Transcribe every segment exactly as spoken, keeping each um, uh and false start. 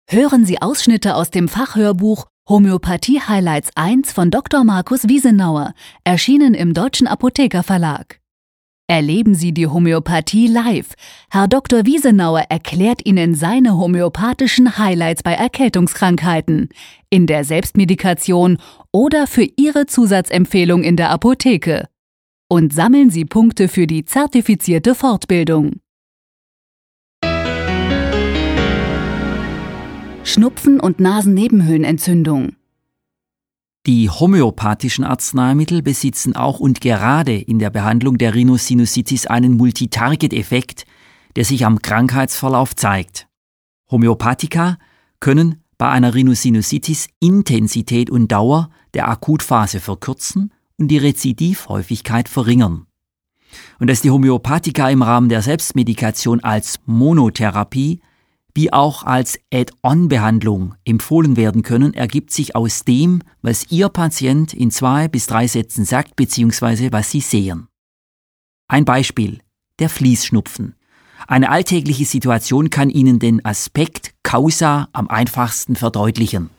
Hören Sie Ausschnitte aus dem Fachhörbuch Homöopathie Highlights eins von Doktor Markus Wiesenauer, erschienen im Deutschen Apothekerverlag. Erleben Sie die Homöopathie live. Herr Doktor Wiesenauer erklärt Ihnen seine homöopathischen Highlights bei Erkältungskrankheiten, in der Selbstmedikation oder für Ihre Zusatzempfehlung in der Apotheke. Und sammeln Sie Punkte für die zertifizierte Fortbildung. Schnupfen und Nasennebenhöhlenentzündung. Die homöopathischen Arzneimittel besitzen auch und gerade in der Behandlung der Rhinosinusitis einen Multitarget-Effekt, der sich am Krankheitsverlauf zeigt. Homöopathika können bei einer Rhinosinusitis Intensität und Dauer der Akutphase verkürzen und die Rezidivhäufigkeit verringern. Und dass die Homöopathika im Rahmen der Selbstmedikation als Monotherapie wie auch als Add-on-Behandlung empfohlen werden können, ergibt sich aus dem, was Ihr Patient in zwei bis drei Sätzen sagt bzw. was Sie sehen. Ein Beispiel: der Fließschnupfen. Eine alltägliche Situation kann Ihnen den Aspekt Causa am einfachsten verdeutlichen.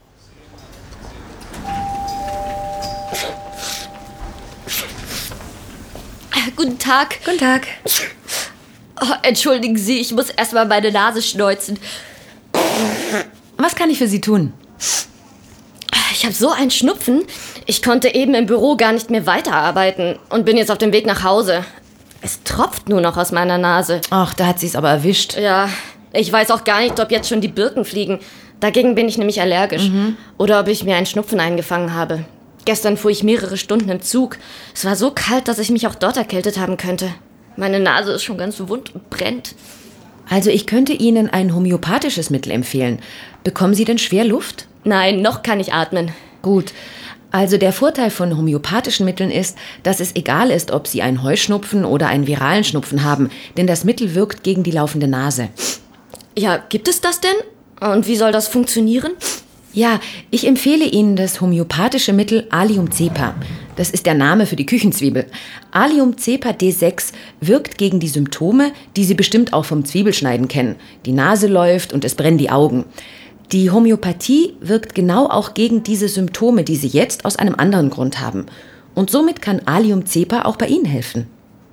Guten Tag. Guten Tag. Oh, entschuldigen Sie, ich muss erstmal meine Nase schneuzen. Was kann ich für Sie tun? Ich habe so einen Schnupfen. Ich konnte eben im Büro gar nicht mehr weiterarbeiten und bin jetzt auf dem Weg nach Hause. Es tropft nur noch aus meiner Nase. Ach, da hat sie es aber erwischt. Ja, ich weiß auch gar nicht, ob jetzt schon die Birken fliegen. Dagegen bin ich nämlich allergisch. Mhm. Oder ob ich mir einen Schnupfen eingefangen habe. Gestern fuhr ich mehrere Stunden im Zug. Es war so kalt, dass ich mich auch dort erkältet haben könnte. Meine Nase ist schon ganz wund und brennt. Also ich könnte Ihnen ein homöopathisches Mittel empfehlen. Bekommen Sie denn schwer Luft? Nein, noch kann ich atmen. Gut. Also der Vorteil von homöopathischen Mitteln ist, dass es egal ist, ob Sie einen Heuschnupfen oder einen viralen Schnupfen haben, denn das Mittel wirkt gegen die laufende Nase. Ja, gibt es das denn? Und wie soll das funktionieren? Ja, ich empfehle Ihnen das homöopathische Mittel Allium cepa. Das ist der Name für die Küchenzwiebel. Allium cepa D sechs wirkt gegen die Symptome, die Sie bestimmt auch vom Zwiebelschneiden kennen. Die Nase läuft und es brennen die Augen. Die Homöopathie wirkt genau auch gegen diese Symptome, die Sie jetzt aus einem anderen Grund haben. Und somit kann Allium cepa auch bei Ihnen helfen.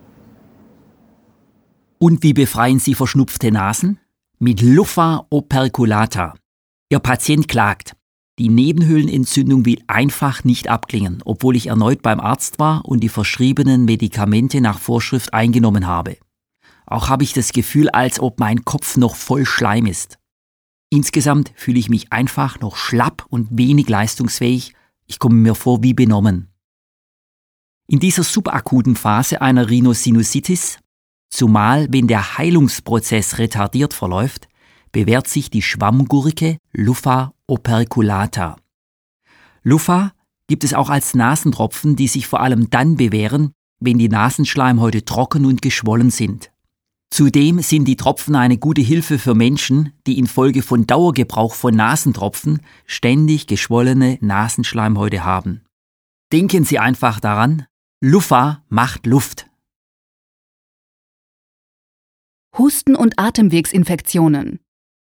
Und wie befreien Sie verschnupfte Nasen? Mit Luffa operculata. Ihr Patient klagt, die Nebenhöhlenentzündung will einfach nicht abklingen, obwohl ich erneut beim Arzt war und die verschriebenen Medikamente nach Vorschrift eingenommen habe. Auch habe ich das Gefühl, als ob mein Kopf noch voll Schleim ist. Insgesamt fühle ich mich einfach noch schlapp und wenig leistungsfähig. Ich komme mir vor wie benommen. In dieser subakuten Phase einer Rhinosinusitis, zumal wenn der Heilungsprozess retardiert verläuft, bewährt sich die Schwammgurke Luffa operculata. Luffa gibt es auch als Nasentropfen, die sich vor allem dann bewähren, wenn die Nasenschleimhäute trocken und geschwollen sind. Zudem sind die Tropfen eine gute Hilfe für Menschen, die infolge von Dauergebrauch von Nasentropfen ständig geschwollene Nasenschleimhäute haben. Denken Sie einfach daran, Luffa macht Luft. Husten und Atemwegsinfektionen.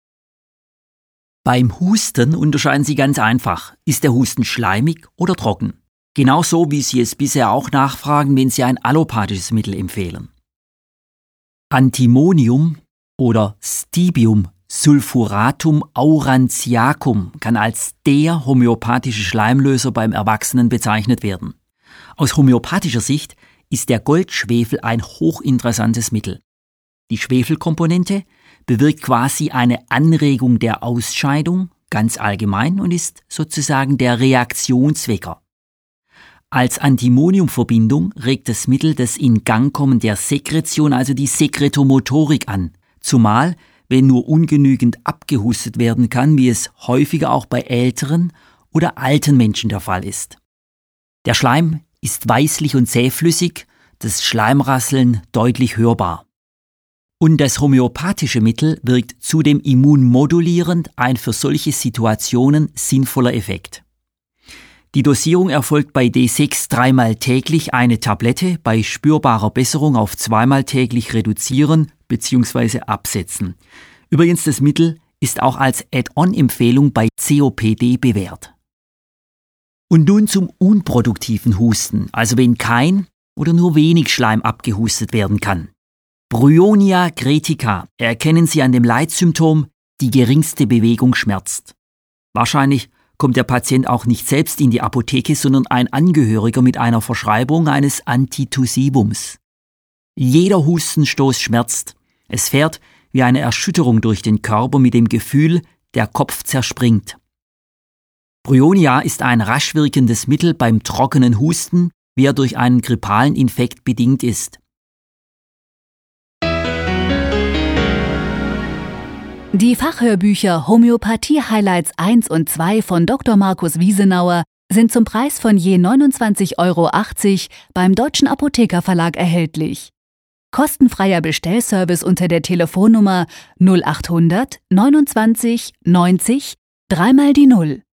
Beim Husten unterscheiden Sie ganz einfach, ist der Husten schleimig oder trocken. Genauso wie Sie es bisher auch nachfragen, wenn Sie ein allopathisches Mittel empfehlen. Antimonium oder Stibium sulfuratum aurantiacum kann als der homöopathische Schleimlöser beim Erwachsenen bezeichnet werden. Aus homöopathischer Sicht ist der Goldschwefel ein hochinteressantes Mittel. Die Schwefelkomponente bewirkt quasi eine Anregung der Ausscheidung, ganz allgemein, und ist sozusagen der Reaktionswecker. Als Antimoniumverbindung regt das Mittel das Ingangkommen der Sekretion, also die Sekretomotorik an, zumal wenn nur ungenügend abgehustet werden kann, wie es häufiger auch bei älteren oder alten Menschen der Fall ist. Der Schleim ist weißlich und zähflüssig, das Schleimrasseln deutlich hörbar. Und das homöopathische Mittel wirkt zudem immunmodulierend, ein für solche Situationen sinnvoller Effekt. Die Dosierung erfolgt bei D sechs dreimal täglich eine Tablette, bei spürbarer Besserung auf zweimal täglich reduzieren bzw. absetzen. Übrigens, das Mittel ist auch als Add-on-Empfehlung bei C O P D bewährt. Und nun zum unproduktiven Husten, also wenn kein oder nur wenig Schleim abgehustet werden kann. Bryonia cretica erkennen Sie an dem Leitsymptom, die geringste Bewegung schmerzt. Wahrscheinlich kommt der Patient auch nicht selbst in die Apotheke, sondern ein Angehöriger mit einer Verschreibung eines Antitussivums. Jeder Hustenstoß schmerzt. Es fährt wie eine Erschütterung durch den Körper mit dem Gefühl, der Kopf zerspringt. Bryonia ist ein rasch wirkendes Mittel beim trockenen Husten, wie er durch einen grippalen Infekt bedingt ist. Die Fachhörbücher Homöopathie Highlights eins und zwei von Doktor Markus Wiesenauer sind zum Preis von je neunundzwanzig Euro achtzig beim Deutschen Apothekerverlag erhältlich. Kostenfreier Bestellservice unter der Telefonnummer null achthundert neunundzwanzig neunzig dreimal die Null.